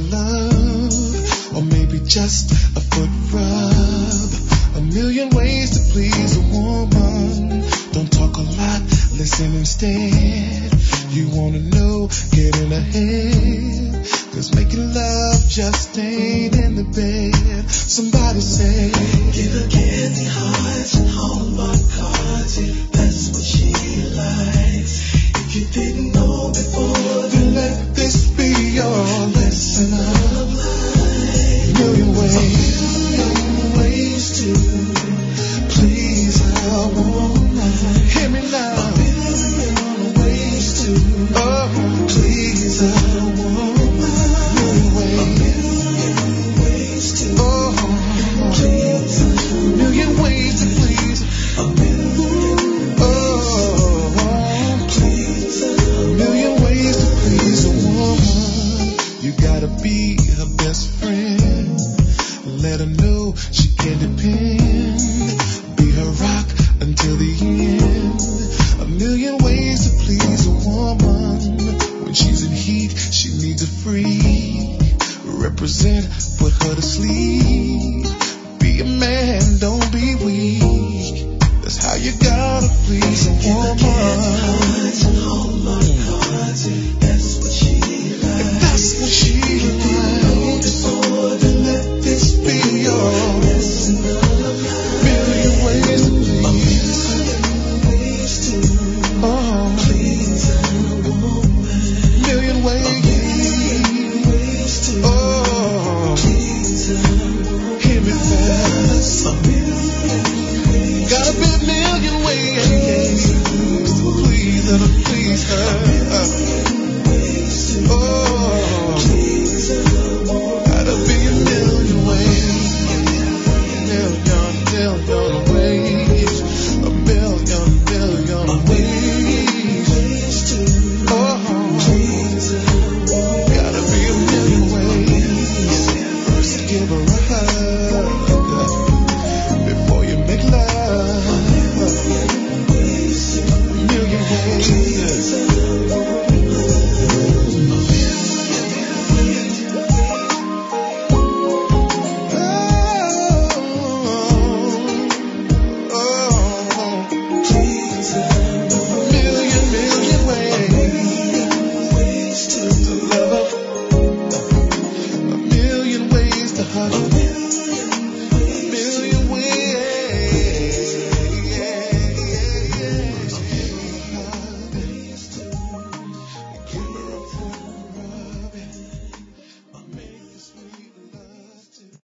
love, or maybe just a foot rub. A million ways to please a woman. Don't talk a lot, listen instead. You wanna know, get in her head. 'Cause making love just ain't in the bed. Somebody say, give her candy hearts and Hallmark cards if that's what she likes. If you didn't know before, then let this be your lesson of life. Million ways to please a woman. Hear me now. A million ways to please a woman. Be her best friend. Let her know she can depend. Be her rock until the end. A million ways to please a woman. When she's in heat, she needs a freak. Represent, put her to sleep. Be a man, don't be weak. That's how you gotta please a woman. That's what she likes. That's what she